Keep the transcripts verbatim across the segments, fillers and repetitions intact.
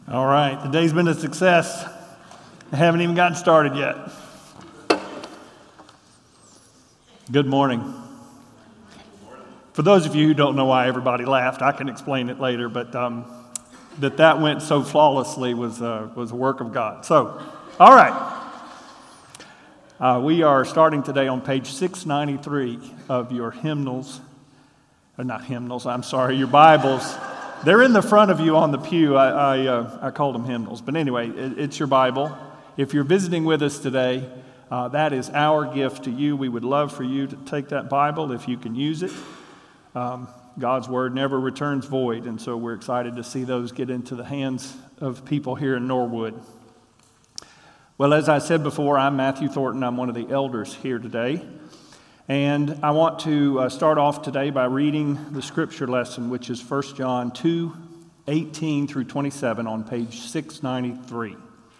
All right, the day's been a success. I haven't even gotten started yet. Good morning. For those of you who don't know why everybody laughed, I can explain it later, but um, that that went so flawlessly was, uh, was a work of God. So, all right. Uh, we are starting today on page six ninety-three of your hymnals, or not hymnals, I'm sorry, your Bibles. They're in the front of you on the pew. I I, uh, I called them hymnals. But anyway, it, it's your Bible. If you're visiting with us today, uh, that is our gift to you. We would love for you to take that Bible if you can use it. Um, God's Word never returns void, and so we're excited to see those get into the hands of people here in Norwood. Well, as I said before, I'm Matthew Thornton. I'm one of the elders here today. And I want to uh, start off today by reading the scripture lesson, which is First John two, eighteen through twenty-seven on page six ninety-three.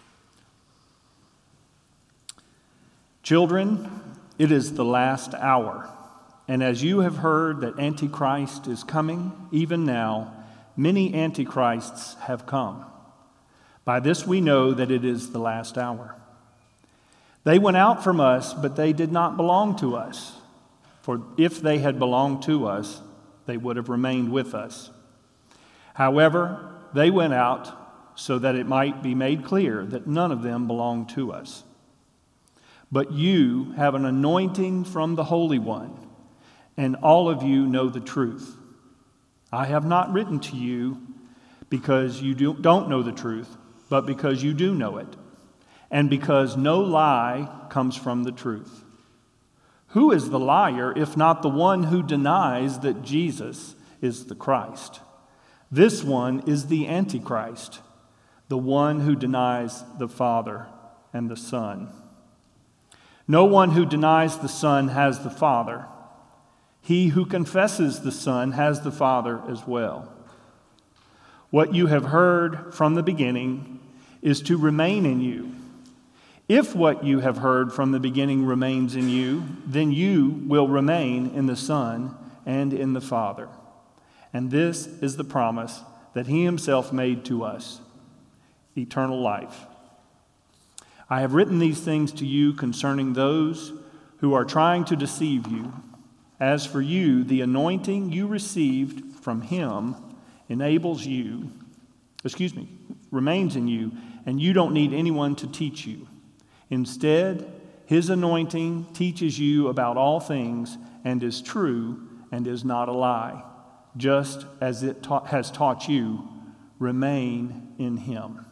Children, it is the last hour, and as you have heard that Antichrist is coming, even now, many Antichrists have come. By this we know that it is the last hour. They went out from us, but they did not belong to us. For if they had belonged to us, they would have remained with us. However, they went out so that it might be made clear that none of them belonged to us. But you have an anointing from the Holy One, and all of you know the truth. I have not written to you because you do, don't know the truth, but because you do know it, and because no lie comes from the truth. Who is the liar if not the one who denies that Jesus is the Christ? This one is the Antichrist, the one who denies the Father and the Son. No one who denies the Son has the Father. He who confesses the Son has the Father as well. What you have heard from the beginning is to remain in you. If what you have heard from the beginning remains in you, then you will remain in the Son and in the Father. And this is the promise that He Himself made to us, eternal life. I have written these things to you concerning those who are trying to deceive you. As for you, the anointing you received from Him enables you, excuse me, remains in you, and you don't need anyone to teach you. Instead, His anointing teaches you about all things and is true and is not a lie. Just as it ta- has taught you, remain in Him.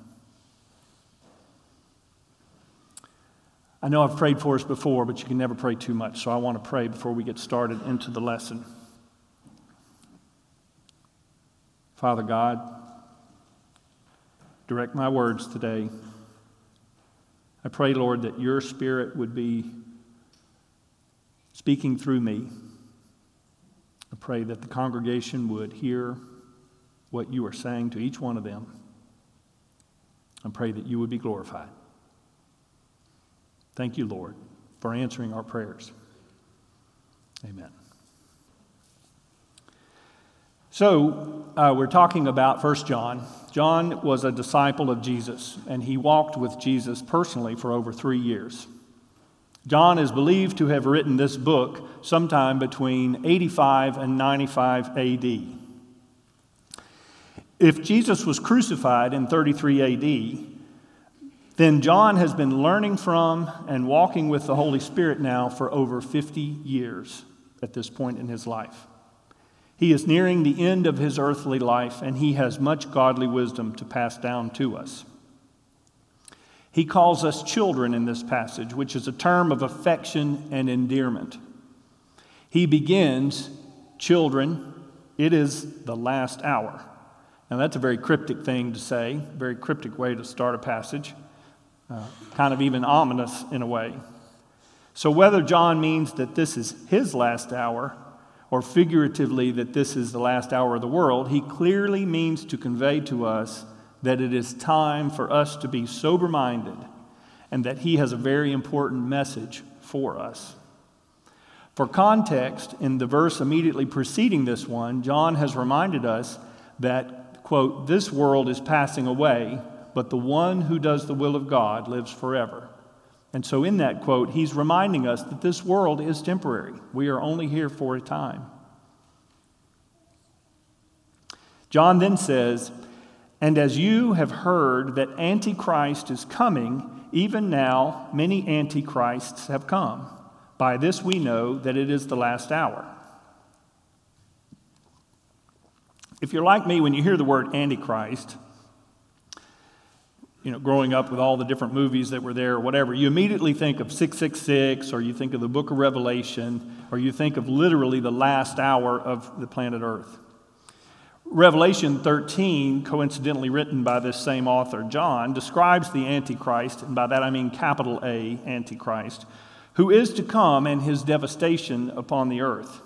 I know I've prayed for us before, but you can never pray too much, so I want to pray before we get started into the lesson. Father God, direct my words today. I pray, Lord, that your Spirit would be speaking through me. I pray that the congregation would hear what you are saying to each one of them. I pray that you would be glorified. Thank you, Lord, for answering our prayers. Amen. So, uh, we're talking about First John. John was a disciple of Jesus, and he walked with Jesus personally for over three years. John is believed to have written this book sometime between eighty-five and ninety-five A D. If Jesus was crucified in thirty-three A D, then John has been learning from and walking with the Holy Spirit now for over fifty years at this point in his life. He is nearing the end of his earthly life, and he has much godly wisdom to pass down to us. He calls us children in this passage, which is a term of affection and endearment. He begins, children, it is the last hour. Now that's a very cryptic thing to say, very cryptic way to start a passage, uh, kind of even ominous in a way. So whether John means that this is his last hour, or figuratively that this is the last hour of the world, he clearly means to convey to us that it is time for us to be sober-minded and that he has a very important message for us. For context, in the verse immediately preceding this one, John has reminded us that quote, "This world is passing away, but the one who does the will of God lives forever." And so in that quote, he's reminding us that this world is temporary. We are only here for a time. John then says, "And as you have heard that Antichrist is coming, even now many Antichrists have come. By this we know that it is the last hour." If you're like me, when you hear the word Antichrist, you know, growing up with all the different movies that were there or whatever, you immediately think of six six six, or you think of the book of Revelation, or you think of literally the last hour of the planet Earth. Revelation thirteen, coincidentally written by this same author, John, describes the Antichrist, and by that I mean capital A, Antichrist, who is to come and his devastation upon the earth.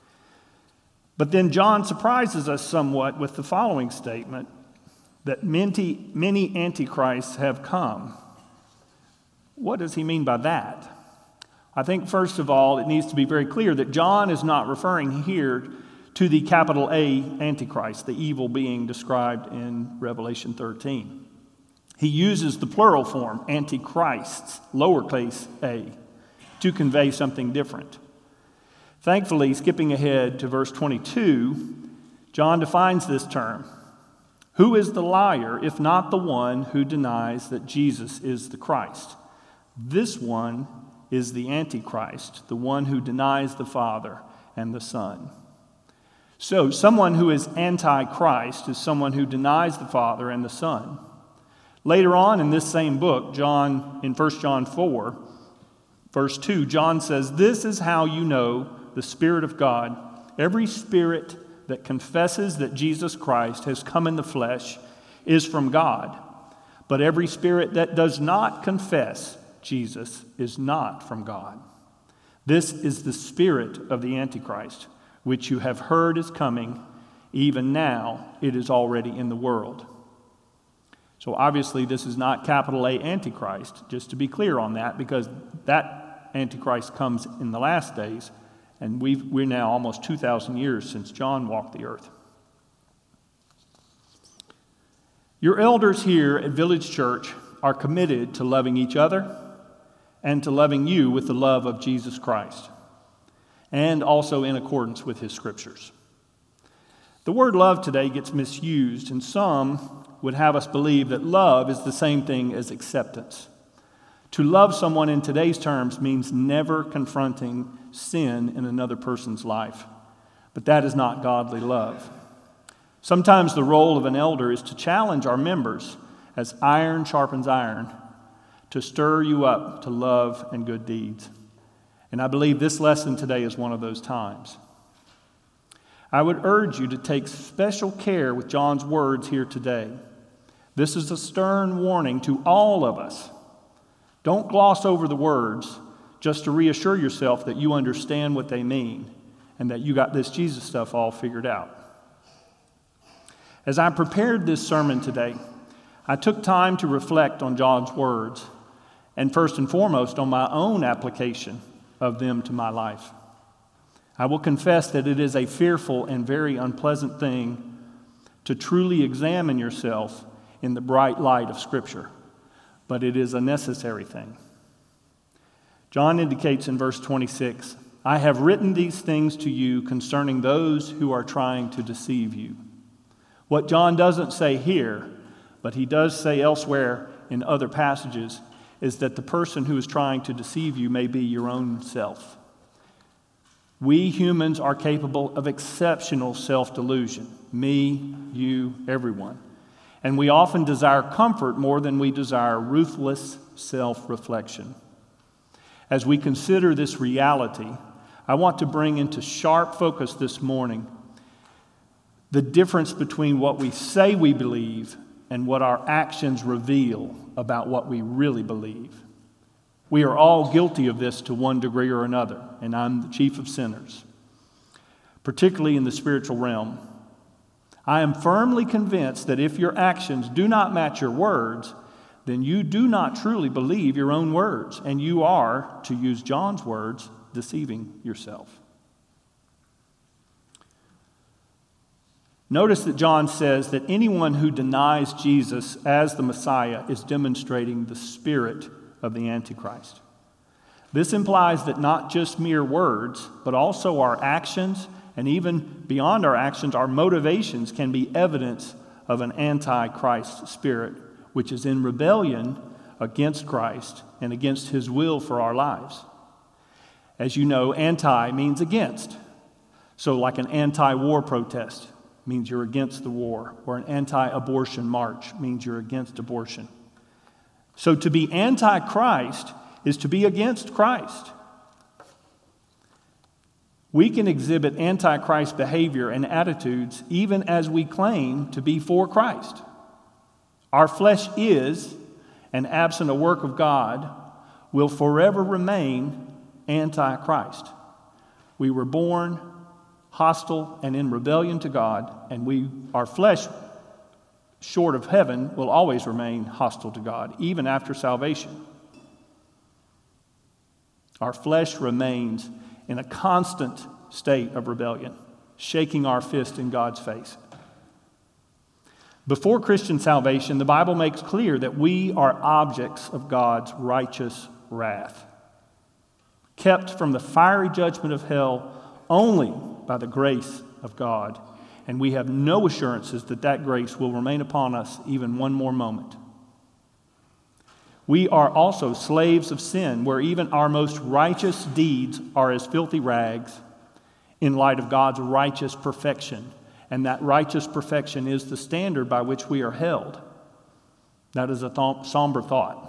But then John surprises us somewhat with the following statement, that many, many Antichrists have come. What does he mean by that? I think, first of all, it needs to be very clear that John is not referring here to the capital A Antichrist, the evil being described in Revelation thirteen. He uses the plural form, antichrists, lowercase a, to convey something different. Thankfully, skipping ahead to verse twenty-two, John defines this term. Who is the liar, if not the one who denies that Jesus is the Christ? This one is the Antichrist, the one who denies the Father and the Son. So, someone who is anti-Christ is someone who denies the Father and the Son. Later on in this same book, John, in First John four, verse two, John says, "This is how you know the Spirit of God. Every spirit that confesses that Jesus Christ has come in the flesh is from God. But every spirit that does not confess Jesus is not from God. This is the spirit of the Antichrist, which you have heard is coming. Even now, it is already in the world." So obviously, this is not capital A Antichrist, just to be clear on that, because that Antichrist comes in the last days, and we've, we're now almost two thousand years since John walked the earth. Your elders here at Village Church are committed to loving each other and to loving you with the love of Jesus Christ, and also in accordance with his scriptures. The word love today gets misused, and some would have us believe that love is the same thing as acceptance. To love someone in today's terms means never confronting sin in another person's life. But that is not godly love. Sometimes the role of an elder is to challenge our members, as iron sharpens iron, to stir you up to love and good deeds. And I believe this lesson today is one of those times. I would urge you to take special care with John's words here today. This is a stern warning to all of us. Don't gloss over the words just to reassure yourself that you understand what they mean and that you got this Jesus stuff all figured out. As I prepared this sermon today, I took time to reflect on John's words, and first and foremost on my own application of them to my life. I will confess that it is a fearful and very unpleasant thing to truly examine yourself in the bright light of Scripture, but it is a necessary thing. John indicates in verse twenty-six, "I have written these things to you concerning those who are trying to deceive you." What John doesn't say here, but he does say elsewhere in other passages, is that the person who is trying to deceive you may be your own self. We humans are capable of exceptional self-delusion. Me, you, everyone. And we often desire comfort more than we desire ruthless self-reflection. As we consider this reality, I want to bring into sharp focus this morning the difference between what we say we believe and what our actions reveal about what we really believe. We are all guilty of this to one degree or another, and I'm the chief of sinners, particularly in the spiritual realm. I am firmly convinced that if your actions do not match your words, then you do not truly believe your own words, and you are, to use John's words, deceiving yourself. Notice that John says that anyone who denies Jesus as the Messiah is demonstrating the spirit of the Antichrist. This implies that not just mere words, but also our actions, and even beyond our actions, our motivations can be evidence of an anti-Christ spirit, which is in rebellion against Christ and against his will for our lives. As you know, anti means against. So like an anti-war protest means you're against the war, or an anti-abortion march means you're against abortion. So to be anti-Christ is to be against Christ. We can exhibit anti-Christ behavior and attitudes even as we claim to be for Christ. Our flesh is, and absent a work of God, will forever remain anti-Christ. We were born hostile and in rebellion to God, and we, our flesh, short of heaven, will always remain hostile to God, even after salvation. Our flesh remains in a constant state of rebellion, shaking our fist in God's face. Before Christian salvation, the Bible makes clear that we are objects of God's righteous wrath, kept from the fiery judgment of hell only by the grace of God, and we have no assurances that that grace will remain upon us even one more moment. We are also slaves of sin, where even our most righteous deeds are as filthy rags in light of God's righteous perfection. And that righteous perfection is the standard by which we are held. That is a th- somber thought.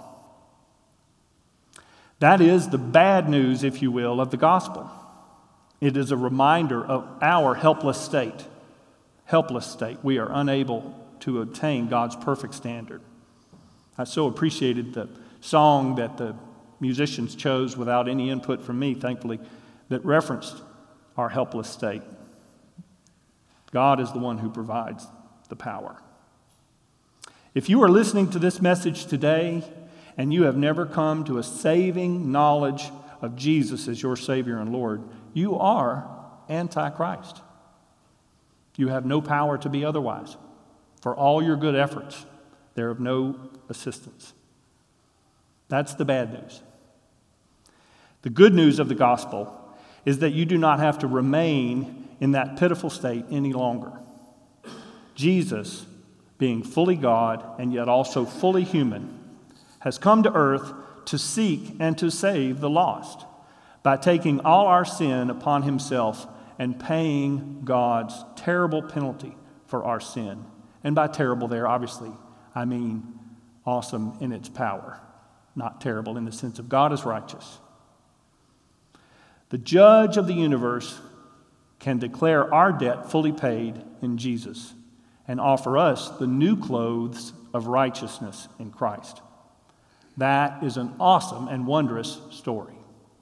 That is the bad news, if you will, of the gospel. It is a reminder of our helpless state. Helpless state. We are unable to obtain God's perfect standard. I so appreciated the song that the musicians chose without any input from me, thankfully, that referenced our helpless state. God is the one who provides the power. If you are listening to this message today and you have never come to a saving knowledge of Jesus as your Savior and Lord, you are anti-Christ. You have no power to be otherwise. For all your good efforts, they're of no assistance. That's the bad news. The good news of the gospel is that you do not have to remain in that pitiful state any longer. Jesus, being fully God and yet also fully human, has come to earth to seek and to save the lost by taking all our sin upon himself and paying God's terrible penalty for our sin. And by terrible there, obviously, I mean awesome in its power, not terrible in the sense of God is righteous. The judge of the universe can declare our debt fully paid in Jesus and offer us the new clothes of righteousness in Christ. That is an awesome and wondrous story.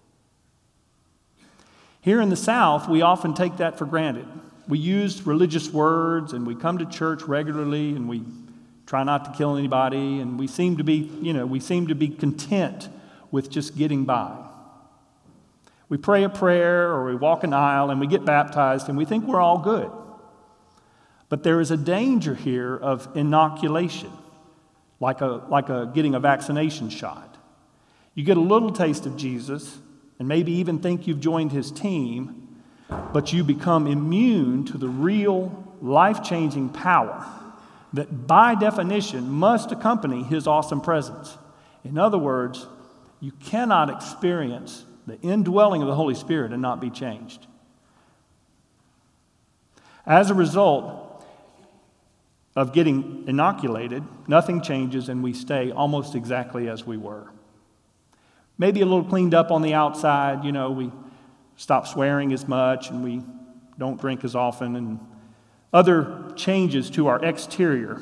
Here in the South, we often take that for granted. We use religious words and we come to church regularly and we try not to kill anybody, and we seem to be, you know, we seem to be content with just getting by. We pray a prayer or we walk an aisle and we get baptized and we think we're all good. But there is a danger here of inoculation, like a, like a getting a vaccination shot. You get a little taste of Jesus and maybe even think you've joined his team, but you become immune to the real life-changing power that by definition must accompany his awesome presence. In other words, you cannot experience the indwelling of the Holy Spirit and not be changed. As a result of getting inoculated, nothing changes and we stay almost exactly as we were. Maybe a little cleaned up on the outside, you know, we stop swearing as much and we don't drink as often and other changes to our exterior,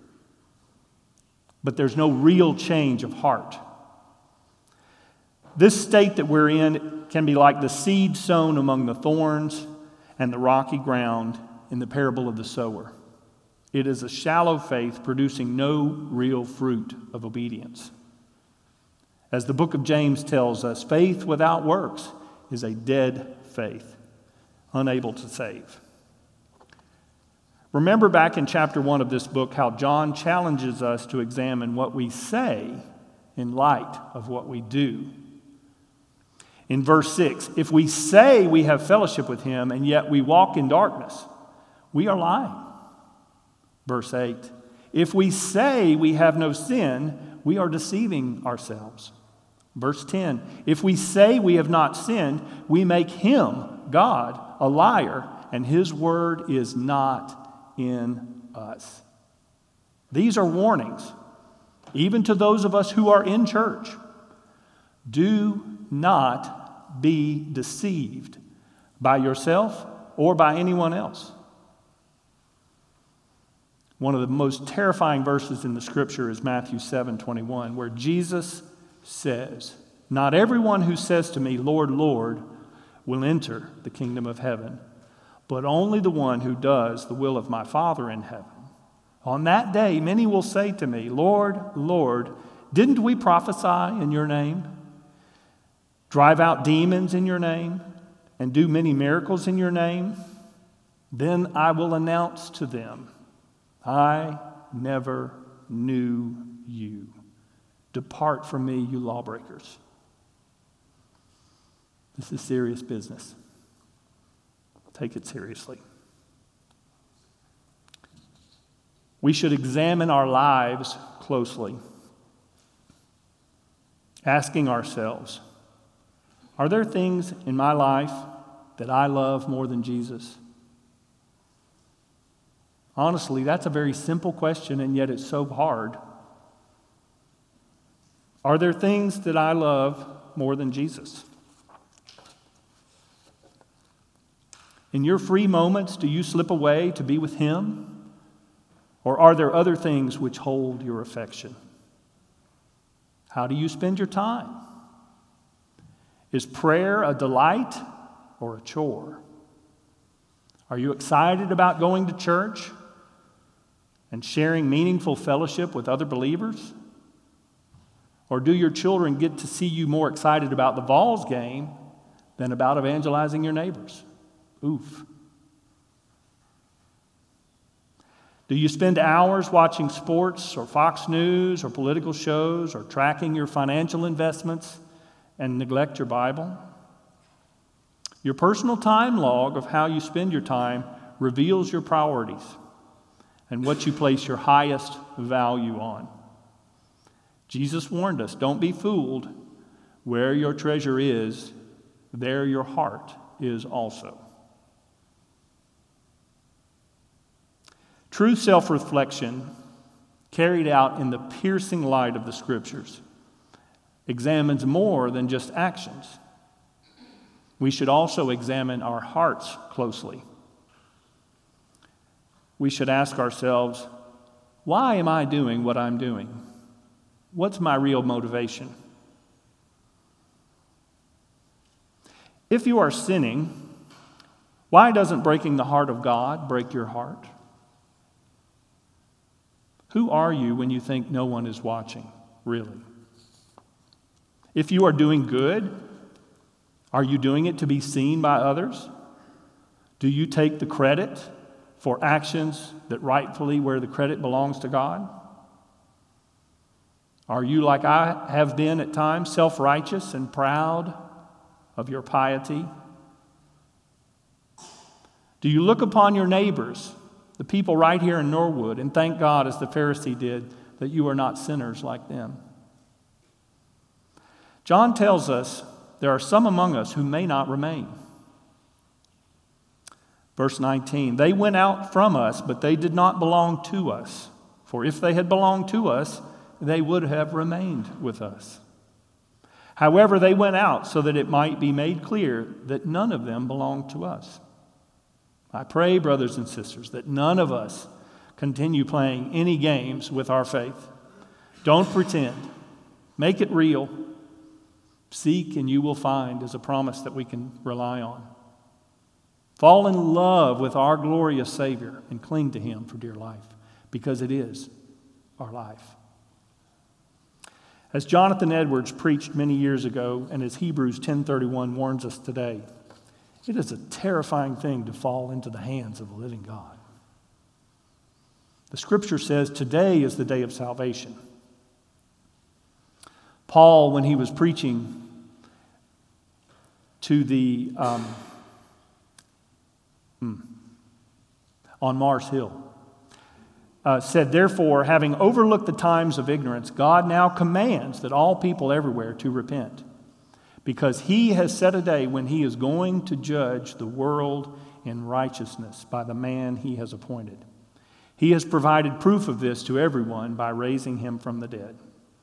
but there's no real change of heart. This state that we're in can be like the seed sown among the thorns and the rocky ground in the parable of the sower. It is a shallow faith producing no real fruit of obedience. As the book of James tells us, faith without works is a dead faith, unable to save. Remember back in chapter one of this book how John challenges us to examine what we say in light of what we do. In verse six, if we say we have fellowship with him and yet we walk in darkness, we are lying. Verse eight, if we say we have no sin, we are deceiving ourselves. Verse ten, if we say we have not sinned, we make him, God, a liar, and his word is not in us. These are warnings, even to those of us who are in church. Do not be deceived by yourself or by anyone else. One of the most terrifying verses in the scripture is Matthew seven twenty-one, where Jesus says, not everyone who says to me, Lord, Lord, will enter the kingdom of heaven, but only the one who does the will of my Father in heaven. On that day, many will say to me, Lord, Lord, didn't we prophesy in your name, drive out demons in your name, and do many miracles in your name? Then I will announce to them, I never knew you. Depart from me, you lawbreakers. This is serious business. Take it seriously. We should examine our lives closely, asking ourselves, are there things in my life that I love more than Jesus? Honestly, that's a very simple question, and yet it's so hard. Are there things that I love more than Jesus? In your free moments, do you slip away to be with him? Or are there other things which hold your affection? How do you spend your time? Is prayer a delight or a chore? Are you excited about going to church and sharing meaningful fellowship with other believers? Or do your children get to see you more excited about the Vols game than about evangelizing your neighbors? Oof. Do you spend hours watching sports or Fox News or political shows or tracking your financial investments and neglect your Bible? Your personal time log of how you spend your time reveals your priorities and what you place your highest value on. Jesus warned us, don't be fooled. Where your treasure is, there your heart is also. True self-reflection, carried out in the piercing light of the Scriptures, examines more than just actions. We should also examine our hearts closely. We should ask ourselves, why am I doing what I'm doing? What's my real motivation? If you are sinning, why doesn't breaking the heart of God break your heart? Who are you when you think no one is watching, really? If you are doing good, are you doing it to be seen by others? Do you take the credit for actions that rightfully where the credit belongs to God? Are you, like I have been at times, self-righteous and proud of your piety? Do you look upon your neighbors, the people right here in Norwood, and thank God, as the Pharisee did, that you are not sinners like them? John tells us there are some among us who may not remain. Verse nineteen, they went out from us, but they did not belong to us. For if they had belonged to us, they would have remained with us. However, they went out so that it might be made clear that none of them belonged to us. I pray, brothers and sisters, that none of us continue playing any games with our faith. Don't pretend. Make it real. Seek and you will find is a promise that we can rely on. Fall in love with our glorious Savior and cling to him for dear life, because it is our life. As Jonathan Edwards preached many years ago, and as Hebrews ten thirty-one warns us today, it is a terrifying thing to fall into the hands of the living God. The Scripture says today is the day of salvation. Paul, when he was preaching to the um, hmm, on Mars Hill, uh, said, "Therefore, having overlooked the times of ignorance, God now commands that all people everywhere to repent, because he has set a day when he is going to judge the world in righteousness by the man he has appointed. He has provided proof of this to everyone by raising him from the dead."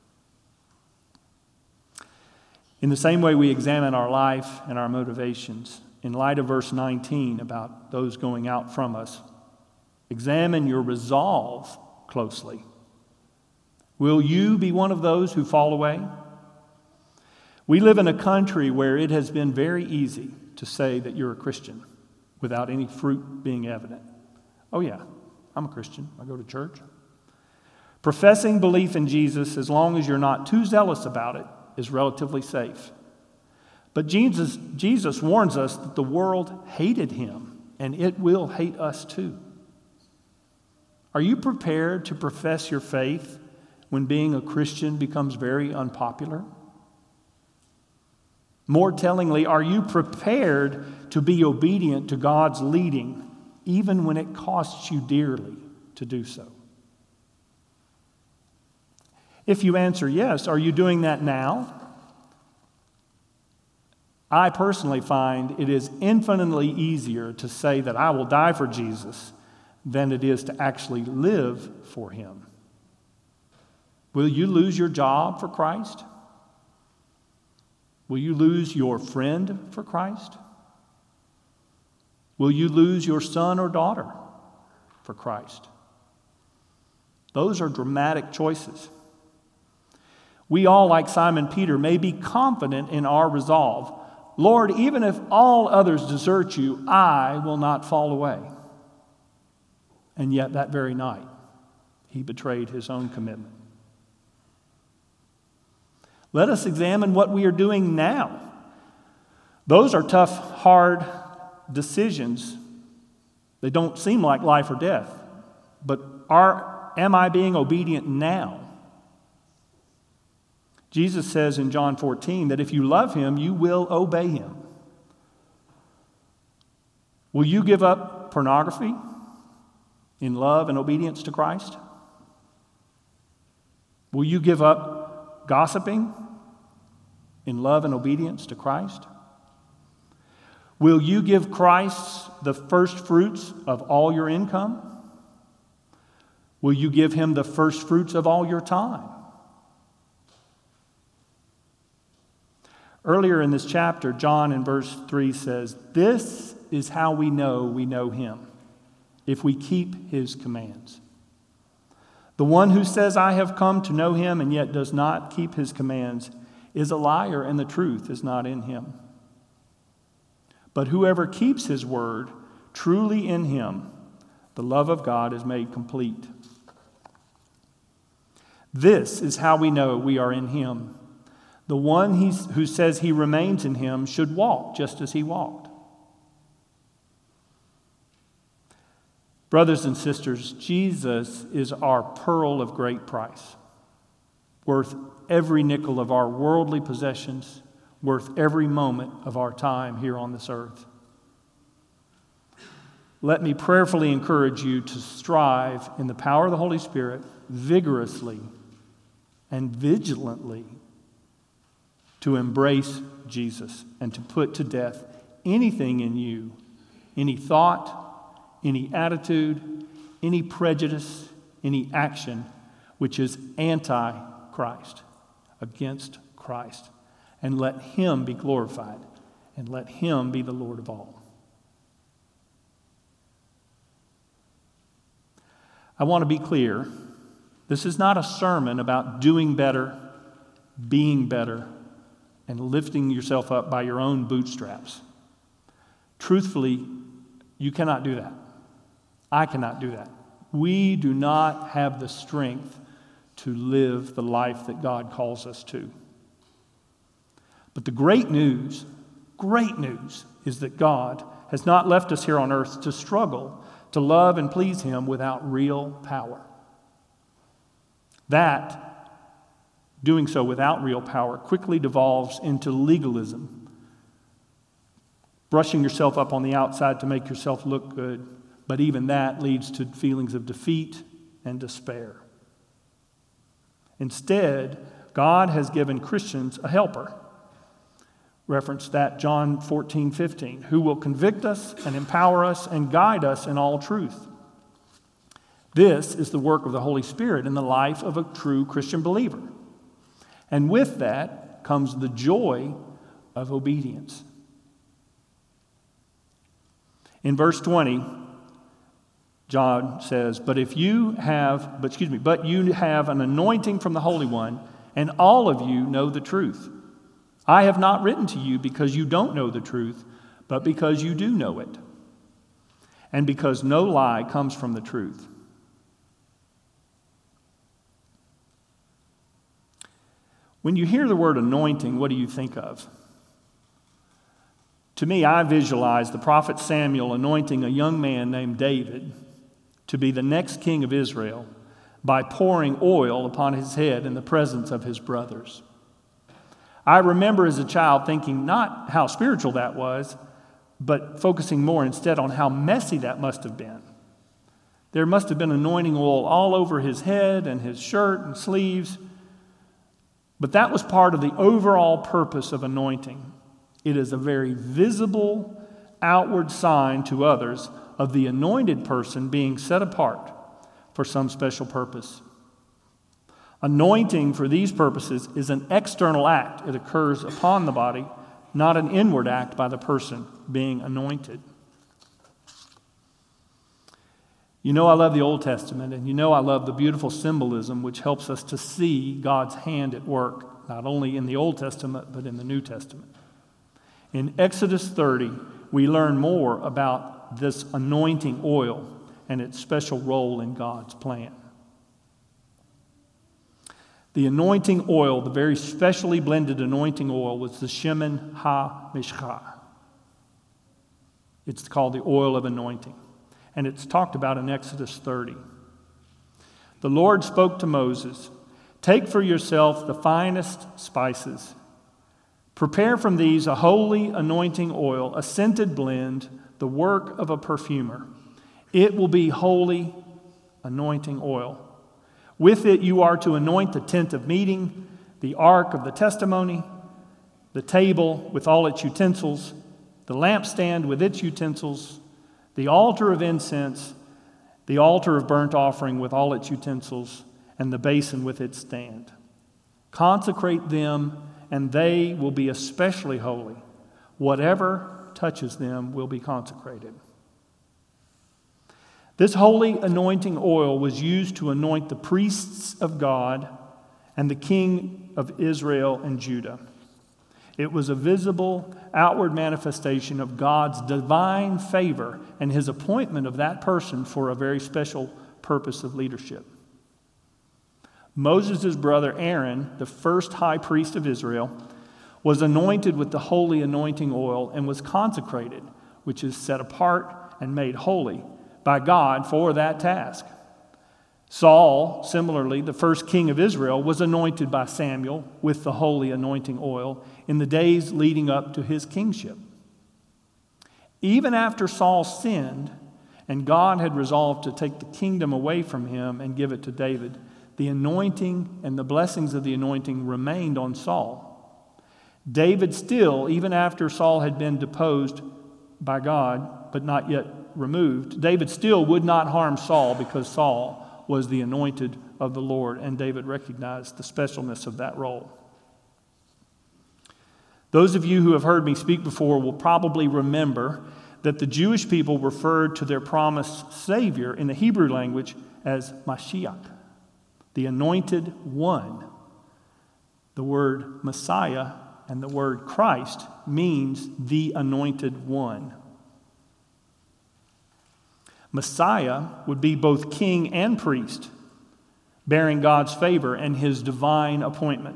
In the same way we examine our life and our motivations, in light of verse nineteen about those going out from us, examine your resolve closely. Will you be one of those who fall away? We live in a country where it has been very easy to say that you're a Christian without any fruit being evident. Oh yeah, I'm a Christian. I go to church. Professing belief in Jesus, as long as you're not too zealous about it, is relatively safe. But Jesus, Jesus warns us that the world hated him, and it will hate us too. Are you prepared to profess your faith when being a Christian becomes very unpopular? More tellingly, are you prepared to be obedient to God's leading, even when it costs you dearly to do so? If you answer yes, are you doing that now? I personally find it is infinitely easier to say that I will die for Jesus than it is to actually live for him. Will you lose your job for Christ? Will you lose your friend for Christ? Will you lose your son or daughter for Christ? Those are dramatic choices. We all, like Simon Peter, may be confident in our resolve. Lord, even if all others desert you, I will not fall away. And yet that very night, he betrayed his own commitment. Let us examine what we are doing now. Those are tough, hard decisions. They don't seem like life or death. But are, am I being obedient now? Jesus says in John fourteen that if you love him, you will obey him. Will you give up pornography in love and obedience to Christ? Will you give up gossiping in love and obedience to Christ? Will you give Christ the first fruits of all your income? Will you give him the first fruits of all your time? Earlier in this chapter, John in verse three says, "This is how we know we know him, if we keep his commands. The one who says, 'I have come to know him,' and yet does not keep his commands is a liar, and the truth is not in him. But whoever keeps his word, truly in him, the love of God is made complete. This is how we know we are in him. The one he's, who says he remains in him should walk just as he walked." Brothers and sisters, Jesus is our pearl of great price, worth every nickel of our worldly possessions, worth every moment of our time here on this earth. Let me prayerfully encourage you to strive in the power of the Holy Spirit vigorously and vigilantly to embrace Jesus and to put to death anything in you, any thought, any attitude, any prejudice, any action which is anti-Christ, against Christ. And let him be glorified, and let him be the Lord of all. I want to be clear. This is not a sermon about doing better, being better, and lifting yourself up by your own bootstraps. Truthfully, you cannot do that. I cannot do that. We do not have the strength to live the life that God calls us to. But the great news, great news, is that God has not left us here on earth to struggle to love and please Him without real power. That, doing so without real power, quickly devolves into legalism, brushing yourself up on the outside to make yourself look good, but even that leads to feelings of defeat and despair. Instead, God has given Christians a helper. Reference that, John fourteen fifteen, who will convict us and empower us and guide us in all truth. This is the work of the Holy Spirit in the life of a true Christian believer. And with that comes the joy of obedience. In verse twenty, John says, but if you have, but excuse me, but you have an anointing from the Holy One, and all of you know the truth. I have not written to you because you don't know the truth, but because you do know it, and because no lie comes from the truth. When you hear the word anointing, what do you think of? To me, I visualize the prophet Samuel anointing a young man named David to be the next king of Israel by pouring oil upon his head in the presence of his brothers. I remember as a child thinking not how spiritual that was, but focusing more instead on how messy that must have been. There must have been anointing oil all over his head and his shirt and sleeves, but that was part of the overall purpose of anointing. It is a very visible, outward sign to others of the anointed person being set apart for some special purpose. Anointing for these purposes is an external act. It occurs upon the body, not an inward act by the person being anointed. You know I love the Old Testament, and you know I love the beautiful symbolism which helps us to see God's hand at work, not only in the Old Testament, but in the New Testament. In Exodus thirty, we learn more about this anointing oil and its special role in God's plan. The anointing oil, the very specially blended anointing oil, was the Shemen HaMishcha. It's called the oil of anointing, and it's talked about in Exodus thirty. The Lord spoke to Moses, "Take for yourself the finest spices. Prepare from these a holy anointing oil, a scented blend, the work of a perfumer. It will be holy anointing oil. With it you are to anoint the tent of meeting, the ark of the testimony, the table with all its utensils, the lampstand with its utensils, the altar of incense, the altar of burnt offering with all its utensils, and the basin with its stand. Consecrate them, and they will be especially holy. Whatever touches them will be consecrated." This holy anointing oil was used to anoint the priests of God and the king of Israel and Judah. It was a visible, outward manifestation of God's divine favor and his appointment of that person for a very special purpose of leadership. Moses' brother Aaron, the first high priest of Israel, was anointed with the holy anointing oil and was consecrated, which is set apart and made holy by God for that task. Saul, similarly, the first king of Israel, was anointed by Samuel with the holy anointing oil in the days leading up to his kingship. Even after Saul sinned and God had resolved to take the kingdom away from him and give it to David, the anointing and the blessings of the anointing remained on Saul. David still, even after Saul had been deposed by God, but not yet removed, David still would not harm Saul because Saul was the anointed of the Lord, and David recognized the specialness of that role. Those of you who have heard me speak before will probably remember that the Jewish people referred to their promised Savior in the Hebrew language as Mashiach, the anointed one. The word Messiah and the word Christ means the anointed one. Messiah would be both king and priest, bearing God's favor and his divine appointment.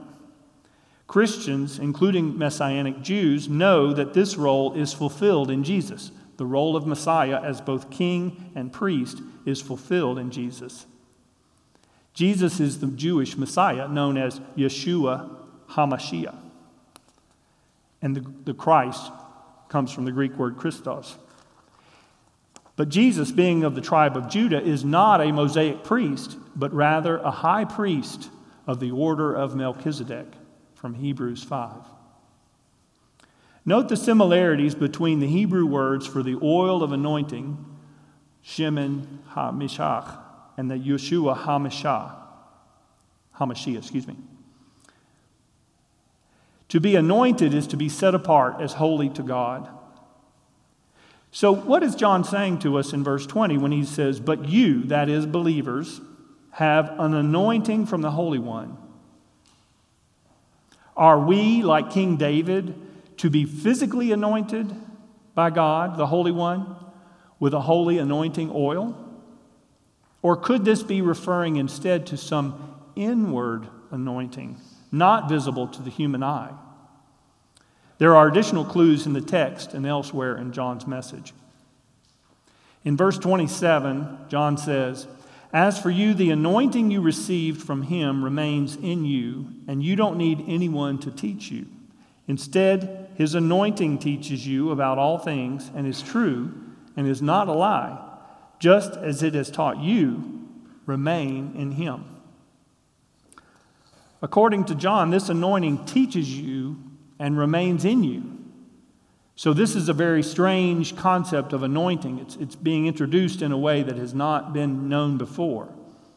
Christians, including Messianic Jews, know that this role is fulfilled in Jesus, The role of Messiah as both king and priest is fulfilled in Jesus. Jesus is the Jewish Messiah known as Yeshua HaMashiach. And the, the Christ comes from the Greek word Christos. But Jesus, being of the tribe of Judah, is not a Mosaic priest, but rather a high priest of the order of Melchizedek, from Hebrews five. Note the similarities between the Hebrew words for the oil of anointing, Shemen HaMishach, and the Yeshua HaMashiach, HaMashiach, excuse me. To be anointed is to be set apart as holy to God. So what is John saying to us in verse twenty when he says, "But you," that is believers, "have an anointing from the Holy One"? Are we, like King David, to be physically anointed by God, the Holy One, with a holy anointing oil? Or could this be referring instead to some inward anointing, not visible to the human eye? There are additional clues in the text and elsewhere in John's message. In verse twenty-seven, John says, "As for you, the anointing you received from him remains in you, and you don't need anyone to teach you. Instead, his anointing teaches you about all things and is true and is not a lie. Just as it has taught you, remain in him." According to John, this anointing teaches you and remains in you. So this is a very strange concept of anointing. It's, it's being introduced in a way that has not been known before.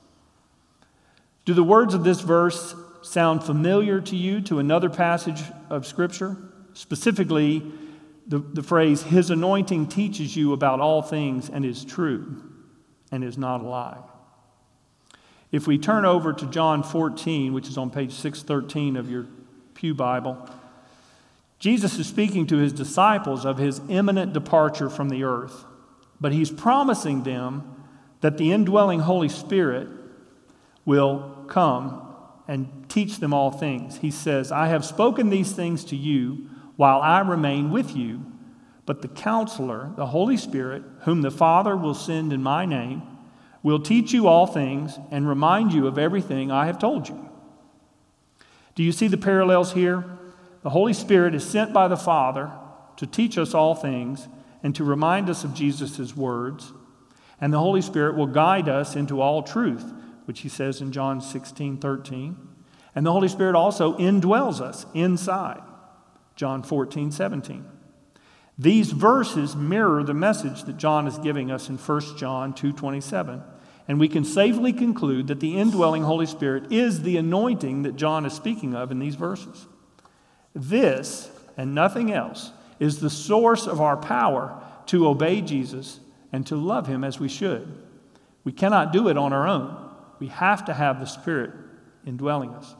Do the words of this verse sound familiar to you to another passage of Scripture? Specifically, the, the phrase, "His anointing teaches you about all things and is true and is not a lie." If we turn over to John fourteen, which is on page six thirteen of your Pew Bible, Jesus is speaking to his disciples of his imminent departure from the earth, but he's promising them that the indwelling Holy Spirit will come and teach them all things. He says, "I have spoken these things to you while I remain with you, but the Counselor, the Holy Spirit, whom the Father will send in my name, will teach you all things and remind you of everything I have told you." Do you see the parallels here? The Holy Spirit is sent by the Father to teach us all things and to remind us of Jesus' words. And the Holy Spirit will guide us into all truth, which he says in John sixteen thirteen. And the Holy Spirit also indwells us inside, John fourteen seventeen. These verses mirror the message that John is giving us in First John two twenty-seven. And we can safely conclude that the indwelling Holy Spirit is the anointing that John is speaking of in these verses. This, and nothing else, is the source of our power to obey Jesus and to love him as we should. We cannot do it on our own. We have to have the Spirit indwelling us.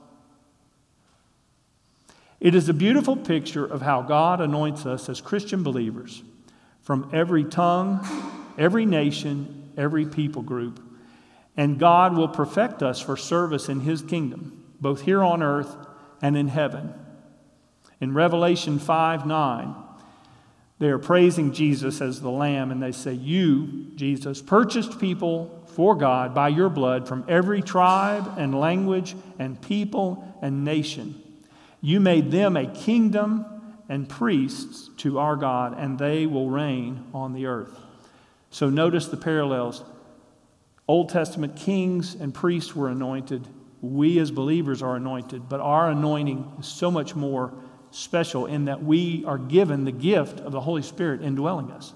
It is a beautiful picture of how God anoints us as Christian believers from every tongue, every nation, every people group. And God will perfect us for service in his kingdom, both here on earth and in heaven. In Revelation five nine, they are praising Jesus as the Lamb, and they say, "You, Jesus, purchased people for God by your blood from every tribe and language and people and nation. You made them a kingdom and priests to our God, and they will reign on the earth." So notice the parallels. Old Testament kings and priests were anointed. We as believers are anointed, but our anointing is so much more special in that we are given the gift of the Holy Spirit indwelling us.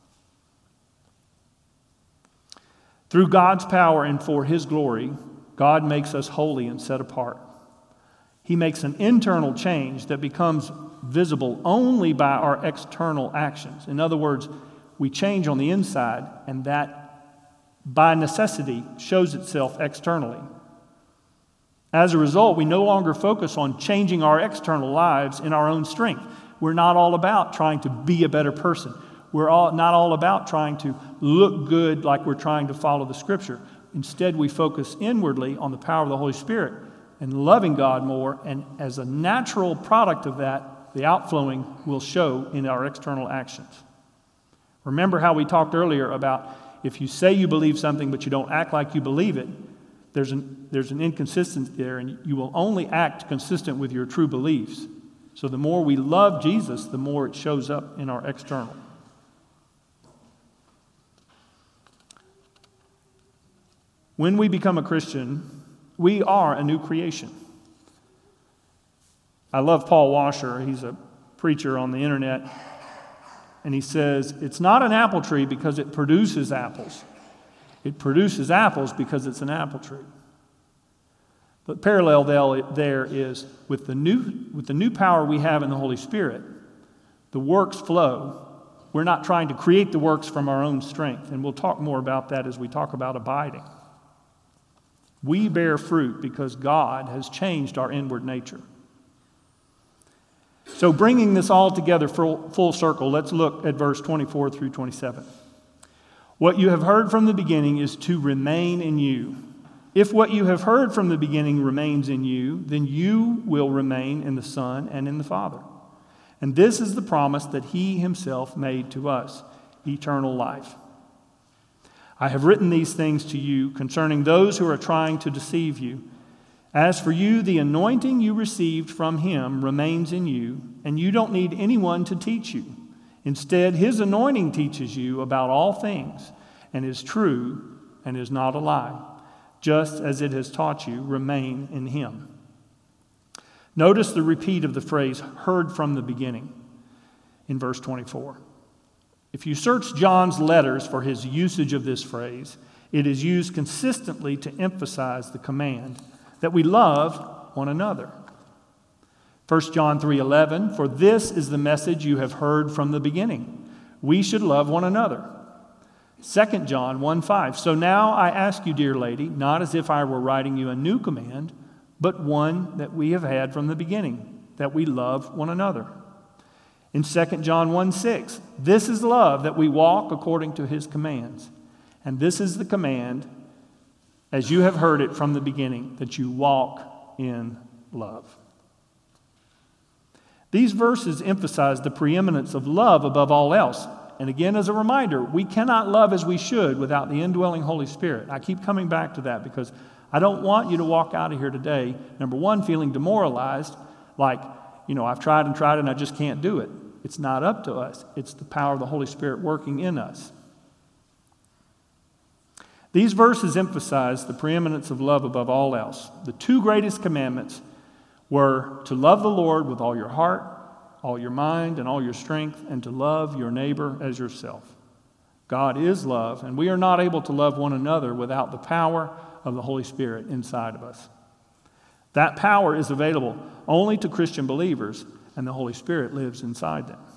Through God's power and for his glory, God makes us holy and set apart. He makes an internal change that becomes visible only by our external actions. In other words, we change on the inside, and that, by necessity, shows itself externally. As a result, we no longer focus on changing our external lives in our own strength. We're not all about trying to be a better person. We're all, not all about trying to look good like we're trying to follow the Scripture. Instead, we focus inwardly on the power of the Holy Spirit and loving God more, and as a natural product of that, the outflowing will show in our external actions. Remember how we talked earlier about if you say you believe something but you don't act like you believe it, there's an, there's an inconsistency there, and you will only act consistent with your true beliefs. So the more we love Jesus, the more it shows up in our external. When we become a Christian, we are a new creation. I love Paul Washer. He's a preacher on the internet. And he says, it's not an apple tree because it produces apples. It produces apples because it's an apple tree. But parallel there is with the new, with the new power we have in the Holy Spirit, the works flow. We're not trying to create the works from our own strength. And we'll talk more about that as we talk about abiding. We bear fruit because God has changed our inward nature. So bringing this all together full, full circle, let's look at verse twenty-four through twenty-seven. What you have heard from the beginning is to remain in you. If what you have heard from the beginning remains in you, then you will remain in the Son and in the Father. And this is the promise that He Himself made to us, eternal life. I have written these things to you concerning those who are trying to deceive you. As for you, the anointing you received from Him remains in you, and you don't need anyone to teach you. Instead, His anointing teaches you about all things, and is true and is not a lie. Just as it has taught you, remain in Him. Notice the repeat of the phrase, heard from the beginning, in verse twenty-four. If you search John's letters for his usage of this phrase, it is used consistently to emphasize the command that we love one another. First John three eleven, for this is the message you have heard from the beginning. We should love one another. Second John one five, so now I ask you, dear lady, not as if I were writing you a new command, but one that we have had from the beginning, that we love one another. In Second John one six, this is love, that we walk according to His commands. And this is the command, as you have heard it from the beginning, that you walk in love. These verses emphasize the preeminence of love above all else. And again, as a reminder, we cannot love as we should without the indwelling Holy Spirit. I keep coming back to that because I don't want you to walk out of here today, number one, feeling demoralized, like, you know, I've tried and tried and I just can't do it. It's not up to us. It's the power of the Holy Spirit working in us. These verses emphasize the preeminence of love above all else. The two greatest commandments were to love the Lord with all your heart, all your mind, and all your strength, and to love your neighbor as yourself. God is love, and we are not able to love one another without the power of the Holy Spirit inside of us. That power is available only to Christian believers, and the Holy Spirit lives inside them.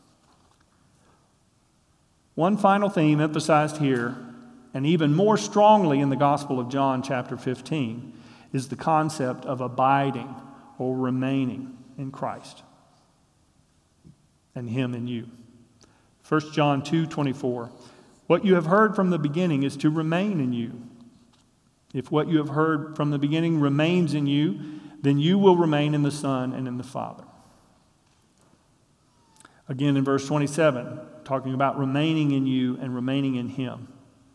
One final theme emphasized here, and even more strongly in the Gospel of John chapter fifteen, is the concept of abiding or remaining in Christ and Him in you. First John two twenty-four, what you have heard from the beginning is to remain in you. If what you have heard from the beginning remains in you, then you will remain in the Son and in the Father. Again in verse twenty-seven, talking about remaining in you and remaining in Him.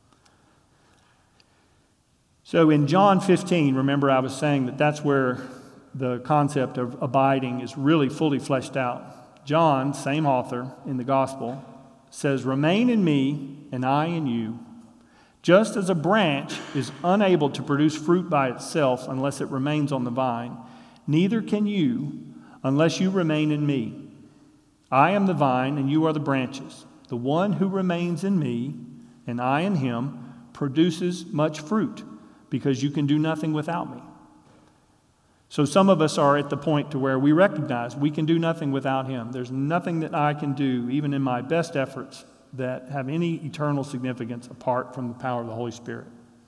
So in John fifteen, remember I was saying that that's where the concept of abiding is really fully fleshed out. John, same author in the Gospel, says, remain in me and I in you. Just as a branch is unable to produce fruit by itself unless it remains on the vine, neither can you unless you remain in me. I am the vine and you are the branches. The one who remains in me and I in him produces much fruit, because you can do nothing without me. So some of us are at the point to where we recognize we can do nothing without Him. There's nothing that I can do, even in my best efforts, that have any eternal significance apart from the power of the Holy Spirit.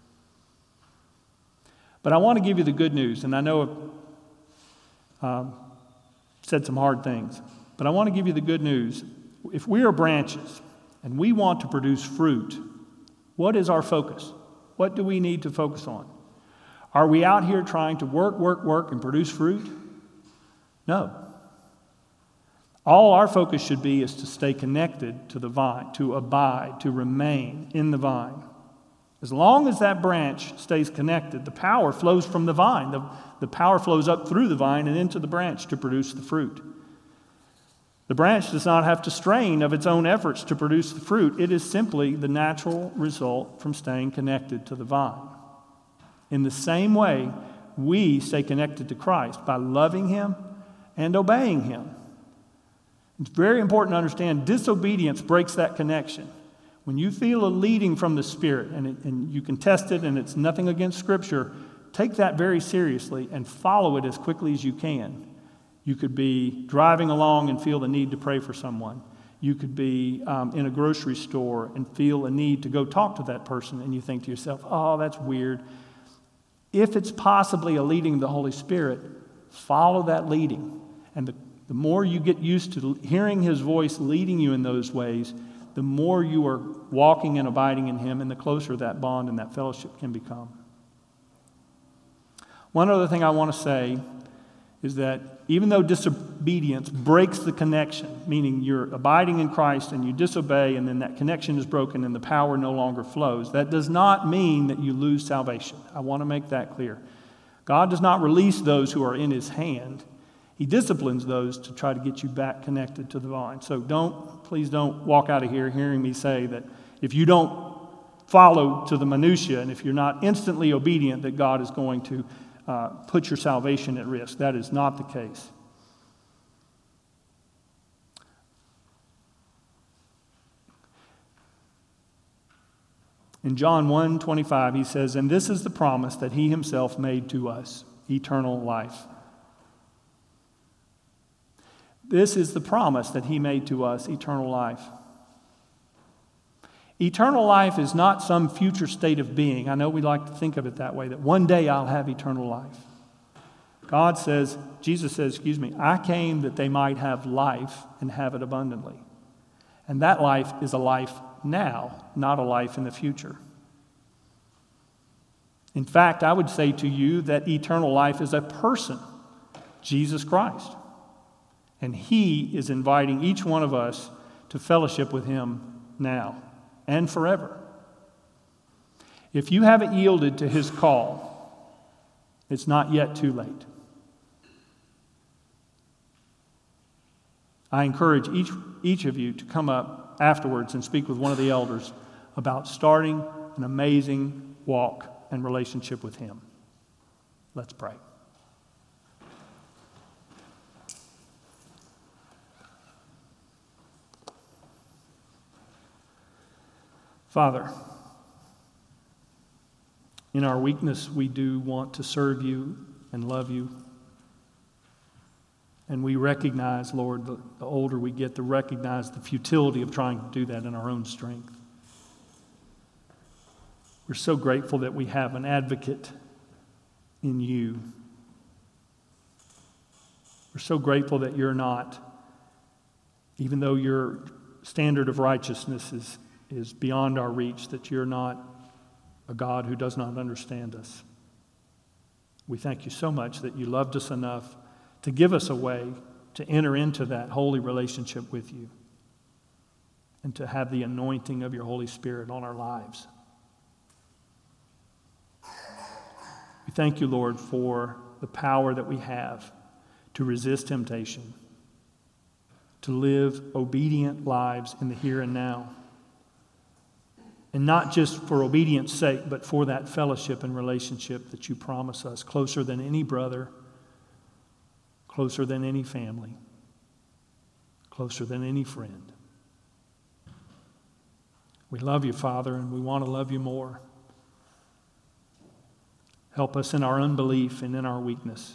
But I want to give you the good news, and I know I've um, said some hard things, but I want to give you the good news. If we are branches and we want to produce fruit, what is our focus? What do we need to focus on? Are we out here trying to work, work, work and produce fruit? No. All our focus should be is to stay connected to the vine, to abide, to remain in the vine. As long as that branch stays connected, the power flows from the vine. The, the power flows up through the vine and into the branch to produce the fruit. The branch does not have to strain of its own efforts to produce the fruit. It is simply the natural result from staying connected to the vine. In the same way, we stay connected to Christ by loving Him and obeying Him. It's very important to understand disobedience breaks that connection. When you feel a leading from the Spirit, and, it, and you can test it and it's nothing against Scripture, take that very seriously and follow it as quickly as you can. You could be driving along and feel the need to pray for someone. You could be um, in a grocery store and feel a need to go talk to that person, and you think to yourself, oh, that's weird. If it's possibly a leading of the Holy Spirit, follow that leading. And the, the more you get used to hearing His voice leading you in those ways, the more you are walking and abiding in Him, and the closer that bond and that fellowship can become. One other thing I want to say is that even though disobedience breaks the connection, meaning you're abiding in Christ and you disobey and then that connection is broken and the power no longer flows, that does not mean that you lose salvation. I want to make that clear. God does not release those who are in His hand. He disciplines those to try to get you back connected to the vine. So don't, please don't walk out of here hearing me say that if you don't follow to the minutiae and if you're not instantly obedient, that God is going to uh, put your salvation at risk. That is not the case. In John one twenty-five, he says, "And this is the promise that He Himself made to us, eternal life." This is the promise that He made to us, eternal life. Eternal life is not some future state of being. I know we like to think of it that way, that one day I'll have eternal life. God says, Jesus says, excuse me, I came that they might have life and have it abundantly. And that life is a life now, not a life in the future. In fact, I would say to you that eternal life is a person, Jesus Christ. And He is inviting each one of us to fellowship with Him now and forever. If you haven't yielded to His call, it's not yet too late. I encourage each, each of you to come up afterwards and speak with one of the elders about starting an amazing walk and relationship with Him. Let's pray. Father, in our weakness, we do want to serve You and love You. And we recognize, Lord, the, the older we get, to recognize the futility of trying to do that in our own strength. We're so grateful that we have an advocate in You. We're so grateful that You're not, even though Your standard of righteousness is is beyond our reach, that You're not a God who does not understand us. We thank You so much that You loved us enough to give us a way to enter into that holy relationship with You and to have the anointing of Your Holy Spirit on our lives. We thank You, Lord, for the power that we have to resist temptation, to live obedient lives in the here and now. And not just for obedience sake, but for that fellowship and relationship that You promise us, closer than any brother, closer than any family, closer than any friend. We love You, Father, and we want to love You more. Help us in our unbelief and in our weakness.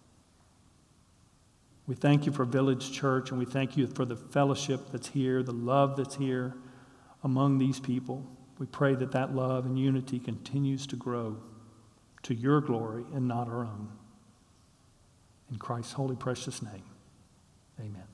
We thank You for Village Church, and we thank You for the fellowship that's here, the love that's here among these people. We pray that that love and unity continues to grow to Your glory and not our own. In Christ's holy, precious name, amen.